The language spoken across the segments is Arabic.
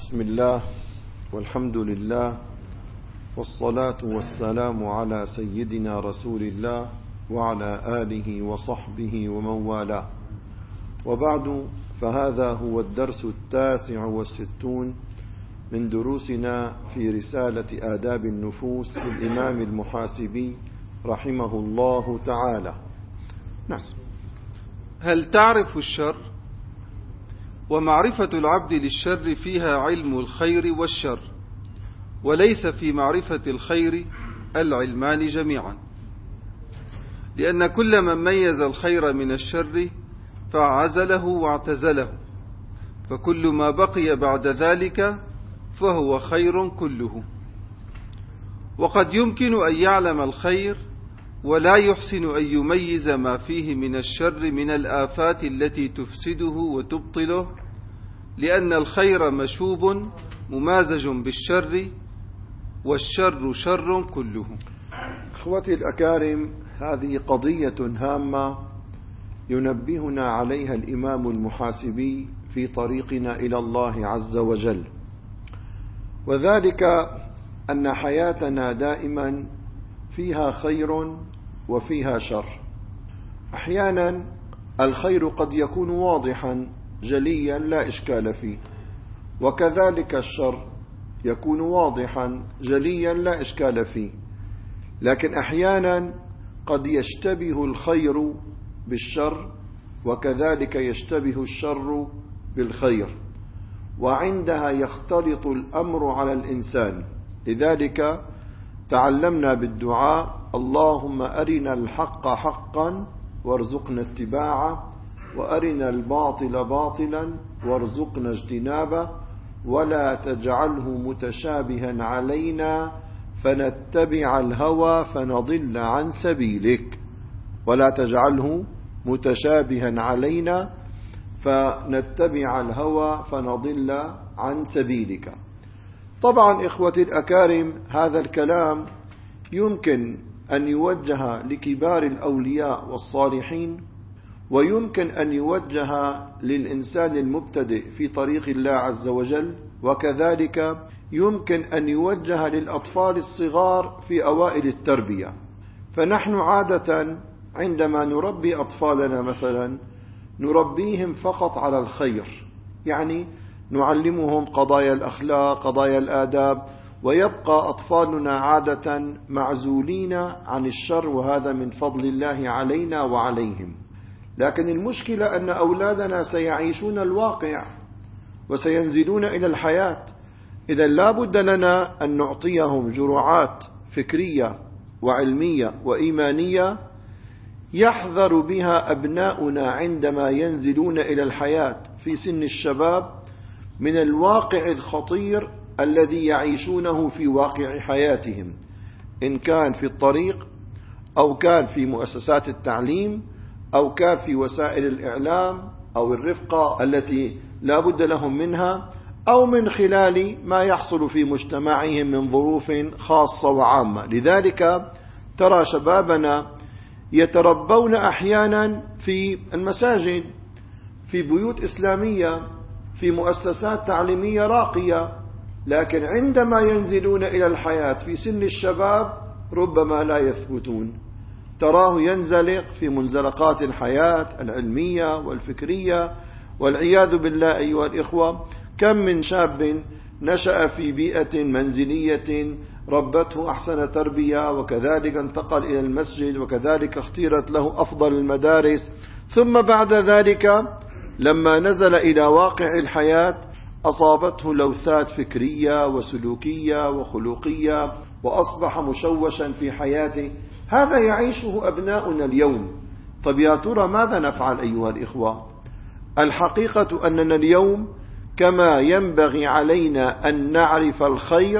بسم الله والحمد لله والصلاة والسلام على سيدنا رسول الله وعلى آله وصحبه ومن والاه، وبعد، فهذا هو الدرس 69 من دروسنا في رسالة آداب النفوس للإمام المحاسبي رحمه الله تعالى. نعم. هل تعرف الشر؟ ومعرفة العبد للشر فيها علم الخير والشر، وليس في معرفة الخير العلمان جميعا، لأن كل من ميز الخير من الشر فعزله واعتزله، فكل ما بقي بعد ذلك فهو خير كله. وقد يمكن أن يعلم الخير ولا يحسن أن يميز ما فيه من الشر من الآفات التي تفسده وتبطله، لأن الخير مشوب ممازج بالشر، والشر شر كله. أخوتي الأكارم، هذه قضية هامة ينبهنا عليها الإمام المحاسبي في طريقنا إلى الله عز وجل، وذلك أن حياتنا دائما فيها خير وفيها شر. أحيانا الخير قد يكون واضحا جليا لا إشكال فيه، وكذلك الشر يكون واضحا جليا لا إشكال فيه، لكن أحيانا قد يشتبه الخير بالشر، وكذلك يشتبه الشر بالخير، وعندها يختلط الأمر على الإنسان. لذلك تعلمنا بالدعاء: اللهم أرنا الحق حقا وارزقنا اتباعه، وأرنا الباطل باطلا وارزقنا اجتنابه، ولا تجعله متشابها علينا فنتبع الهوى فنضل عن سبيلك. ولا تجعله متشابها علينا فنتبع الهوى فنضل عن سبيلك. طبعا إخوتي الأكارم، هذا الكلام يمكن أن يوجه لكبار الأولياء والصالحين، ويمكن أن يوجه للإنسان المبتدئ في طريق الله عز وجل، وكذلك يمكن أن يوجه للأطفال الصغار في أوائل التربية. فنحن عادة عندما نربي أطفالنا مثلا نربيهم فقط على الخير، يعني نعلمهم قضايا الأخلاق، قضايا الآداب، ويبقى أطفالنا عادة معزولين عن الشر، وهذا من فضل الله علينا وعليهم. لكن المشكلة أن أولادنا سيعيشون الواقع وسينزلون إلى الحياة، إذا لا بد لنا أن نعطيهم جرعات فكرية وعلمية وإيمانية يحذر بها أبناؤنا عندما ينزلون إلى الحياة في سن الشباب من الواقع الخطير الذي يعيشونه في واقع حياتهم، إن كان في الطريق أو كان في مؤسسات التعليم أو كان في وسائل الإعلام أو الرفقة التي لا بد لهم منها، أو من خلال ما يحصل في مجتمعهم من ظروف خاصة وعامة. لذلك ترى شبابنا يتربون أحيانا في المساجد، في بيوت إسلامية، في مؤسسات تعليمية راقية، لكن عندما ينزلون إلى الحياة في سن الشباب ربما لا يثبتون. تراه ينزلق في منزلقات الحياة العلمية والفكرية، والعياذ بالله أيها الإخوة. كم من شاب نشأ في بيئة منزلية ربته أحسن تربية، وكذلك انتقل إلى المسجد، وكذلك اختيرت له أفضل المدارس، ثم بعد ذلك لما نزل إلى واقع الحياة أصابته لوثات فكرية وسلوكية وخلقية، وأصبح مشوشا في حياته. هذا يعيشه أبناؤنا اليوم. طب يا ترى ماذا نفعل أيها الإخوة؟ الحقيقة أننا اليوم كما ينبغي علينا أن نعرف الخير،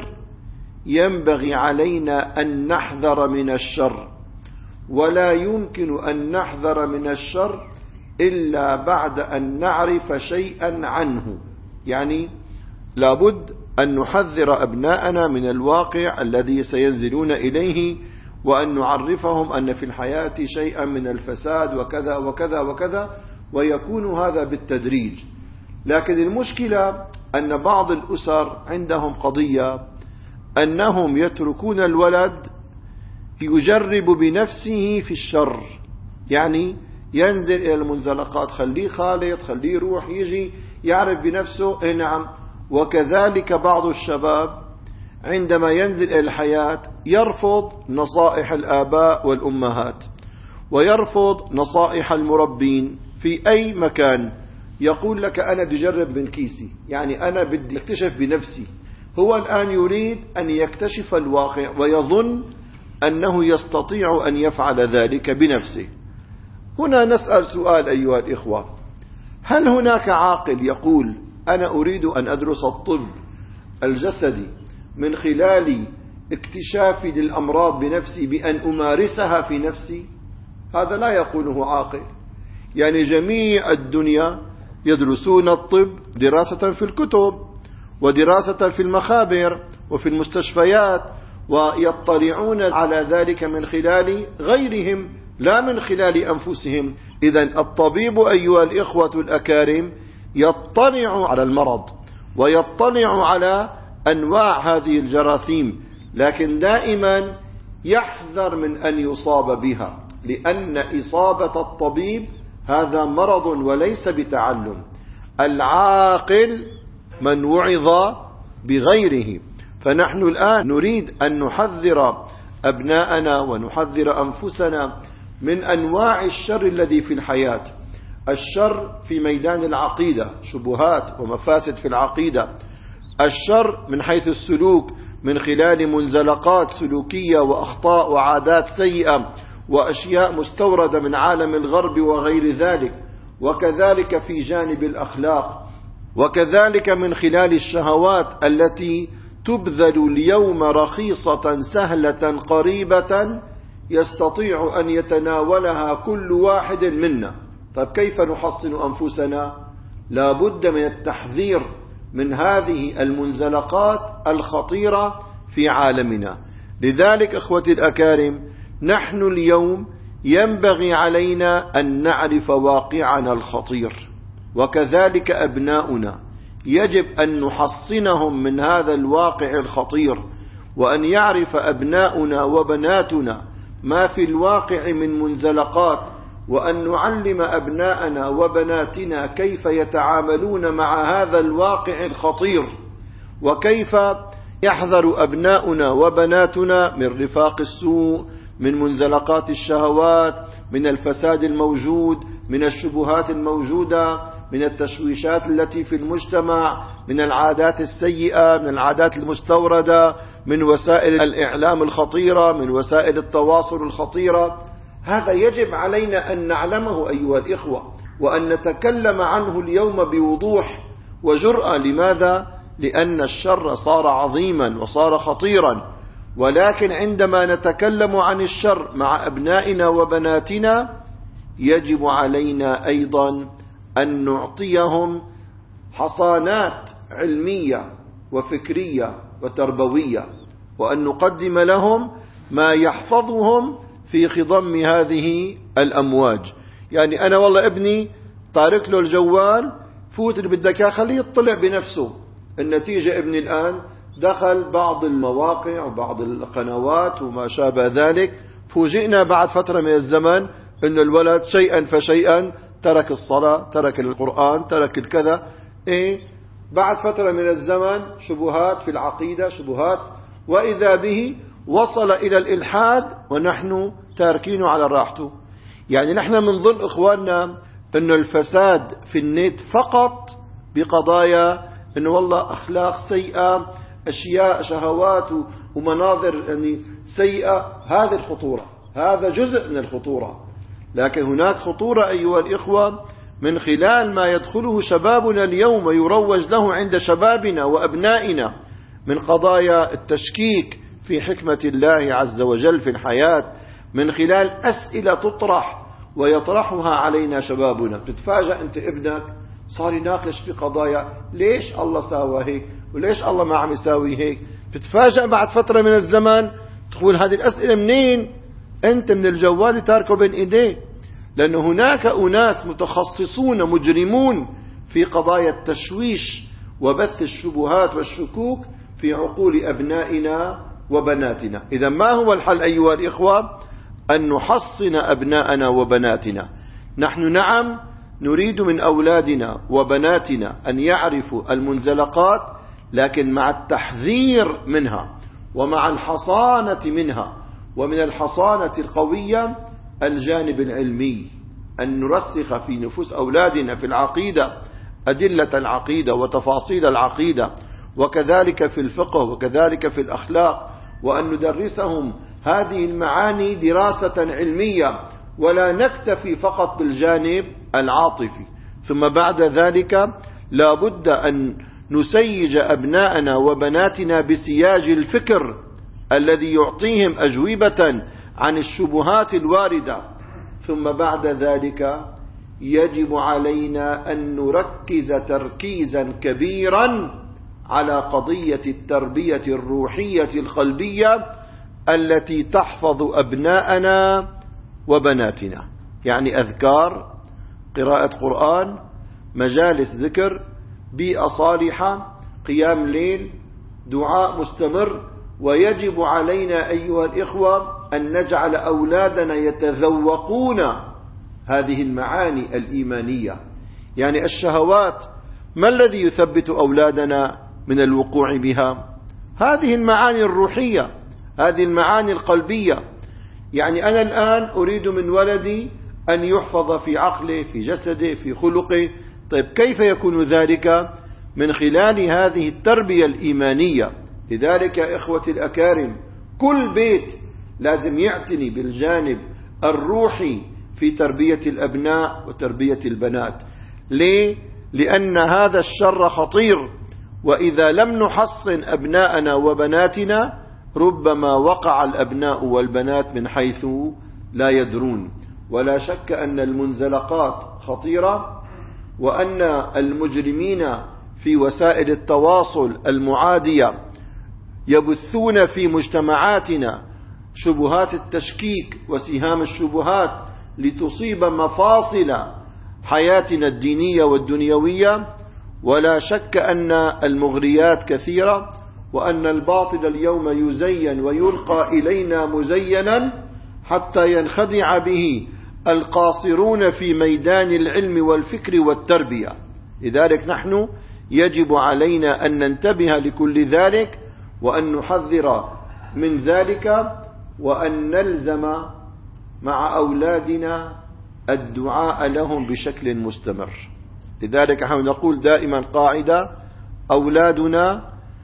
ينبغي علينا أن نحذر من الشر، ولا يمكن أن نحذر من الشر إلا بعد أن نعرف شيئا عنه. يعني لابد أن نحذر أبناءنا من الواقع الذي سينزلون إليه، وأن نعرفهم أن في الحياة شيئا من الفساد وكذا وكذا وكذا، ويكون هذا بالتدريج. لكن المشكلة أن بعض الأسر عندهم قضية أنهم يتركون الولد يجرب بنفسه في الشر، يعني ينزل إلى المنزلقات، خليه خالد، خليه يروح يجي يعرف بنفسه. نعم. وكذلك بعض الشباب عندما ينزل إلى الحياة يرفض نصائح الآباء والأمهات، ويرفض نصائح المربين في أي مكان. يقول لك أنا بدي أجرب من كيسي، يعني أنا بدي أكتشف بنفسي. هو الآن يريد أن يكتشف الواقع ويظن أنه يستطيع أن يفعل ذلك بنفسه. هنا نسأل سؤال أيها الإخوة: هل هناك عاقل يقول أنا أريد أن أدرس الطب الجسدي من خلال اكتشافي للأمراض بنفسي بأن أمارسها في نفسي؟ هذا لا يقوله عاقل. يعني جميع الدنيا يدرسون الطب دراسة في الكتب ودراسة في المخابر وفي المستشفيات، ويطلعون على ذلك من خلال غيرهم لا من خلال أنفسهم. إذن الطبيب أيها الإخوة الأكارم يطلع على المرض ويطلع على أنواع هذه الجراثيم، لكن دائما يحذر من أن يصاب بها، لأن إصابة الطبيب هذا مرض وليس بتعلم. العاقل من وعظ بغيره. فنحن الآن نريد أن نحذر أبناءنا ونحذر أنفسنا من أنواع الشر الذي في الحياة. الشر في ميدان العقيدة، شبهات ومفاسد في العقيدة. الشر من حيث السلوك من خلال منزلقات سلوكية وأخطاء وعادات سيئة وأشياء مستوردة من عالم الغرب وغير ذلك. وكذلك في جانب الأخلاق، وكذلك من خلال الشهوات التي تبذل اليوم رخيصة سهلة قريبة يستطيع أن يتناولها كل واحد منا. طيب كيف نحصن أنفسنا؟ لا بد من التحذير من هذه المنزلقات الخطيرة في عالمنا. لذلك أخوتي الأكارم، نحن اليوم ينبغي علينا أن نعرف واقعنا الخطير، وكذلك أبناؤنا يجب أن نحصنهم من هذا الواقع الخطير، وأن يعرف أبناؤنا وبناتنا ما في الواقع من منزلقات، وأن نعلم أبناءنا وبناتنا كيف يتعاملون مع هذا الواقع الخطير، وكيف يحذر أبناؤنا وبناتنا من رفاق السوء، من منزلقات الشهوات، من الفساد الموجود، من الشبهات الموجودة، من التشويشات التي في المجتمع، من العادات السيئة، من العادات المستوردة، من وسائل الإعلام الخطيرة، من وسائل التواصل الخطيرة. هذا يجب علينا أن نعلمه أيها الإخوة، وأن نتكلم عنه اليوم بوضوح وجرأة. لماذا؟ لأن الشر صار عظيما وصار خطيرا. ولكن عندما نتكلم عن الشر مع أبنائنا وبناتنا يجب علينا أيضا أن نعطيهم حصانات علمية وفكرية وتربوية، وأن نقدم لهم ما يحفظهم في خضم هذه الأمواج. يعني أنا والله ابني طارق له الجوال، فوت اللي بدك اياه، خليه يطلع بنفسه. النتيجة ابني الآن دخل بعض المواقع وبعض القنوات وما شابه ذلك. فوجئنا بعد فترة من الزمن أن الولد شيئا فشيئا ترك الصلاة، ترك القرآن، ترك الكذا. بعد فترة من الزمن شبهات في العقيدة، شبهات، وإذا به وصل إلى الإلحاد ونحن تاركينه على راحته. يعني نحن نظن إخواننا أن الفساد في النت فقط بقضايا أنه والله أخلاق سيئة، أشياء شهوات ومناظر يعني سيئة. هذه الخطورة، هذا جزء من الخطورة. لكن هناك خطورة أيها الإخوة من خلال ما يدخله شبابنا اليوم ويروج له عند شبابنا وأبنائنا من قضايا التشكيك في حكمة الله عز وجل في الحياة، من خلال أسئلة تطرح ويطرحها علينا شبابنا. تتفاجأ أنت ابنك صار يناقش في قضايا، ليش الله ساوى هيك وليش الله ما عم يساوي هيك. تتفاجأ بعد فترة من الزمن تقول هذه الأسئلة منين؟ أنت من الجوال تاركه بين إيديه. لأن هناك أناس متخصصون مجرمون في قضايا التشويش وبث الشبهات والشكوك في عقول أبنائنا وبناتنا. إذا ما هو الحل أيها الإخوة؟ أن نحصن أبناءنا وبناتنا. نحن نعم نريد من أولادنا وبناتنا أن يعرفوا المنزلقات، لكن مع التحذير منها ومع الحصانة منها. ومن الحصانة القوية الجانب العلمي، أن نرسخ في نفوس أولادنا في العقيدة أدلة العقيدة وتفاصيل العقيدة، وكذلك في الفقه وكذلك في الأخلاق، وأن ندرسهم هذه المعاني دراسة علمية، ولا نكتفي فقط بالجانب العاطفي. ثم بعد ذلك لا بد أن نسيج أبناءنا وبناتنا بسياج الفكر الذي يعطيهم أجوبة عن الشبهات الواردة. ثم بعد ذلك يجب علينا أن نركز تركيزا كبيرا على قضية التربية الروحية القلبية التي تحفظ أبناءنا وبناتنا، يعني أذكار، قراءة قرآن، مجالس ذكر، بيئة صالحة، قيام ليل، دعاء مستمر. ويجب علينا أيها الإخوة أن نجعل أولادنا يتذوقون هذه المعاني الإيمانية. يعني الشهوات ما الذي يثبت أولادنا من الوقوع بها؟ هذه المعاني الروحية، هذه المعاني القلبية. يعني أنا الآن أريد من ولدي أن يحفظ في عقله، في جسده، في خلقه. طيب كيف يكون ذلك؟ من خلال هذه التربية الإيمانية. لذلك يا إخوتي الأكارم كل بيت لازم يعتني بالجانب الروحي في تربية الأبناء وتربية البنات. ليه؟ لأن هذا الشر خطير، وإذا لم نحصن أبناءنا وبناتنا ربما وقع الأبناء والبنات من حيث لا يدرون. ولا شك أن المنزلقات خطيرة، وأن المجرمين في وسائل التواصل المعادية يبثون في مجتمعاتنا شبهات التشكيك وسهام الشبهات لتصيب مفاصل حياتنا الدينية والدنيوية. ولا شك أن المغريات كثيرة، وأن الباطل اليوم يزين ويلقى إلينا مزينا حتى ينخدع به القاصرون في ميدان العلم والفكر والتربية. لذلك نحن يجب علينا أن ننتبه لكل ذلك، وأن نحذر من ذلك، وأن نلزم مع أولادنا الدعاء لهم بشكل مستمر. لذلك نحن نقول دائما قاعدة: أولادنا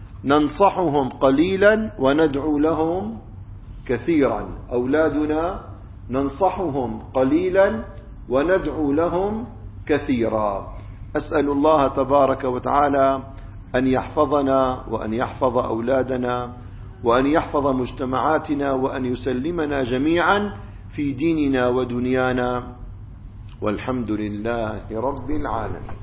ننصحهم قليلا وندعو لهم كثيرا. أولادنا ننصحهم قليلا وندعو لهم كثيرا. أسأل الله تبارك وتعالى أن يحفظنا وأن يحفظ أولادنا وأن يحفظ مجتمعاتنا وأن يسلمنا جميعا في ديننا ودنيانا، والحمد لله رب العالمين.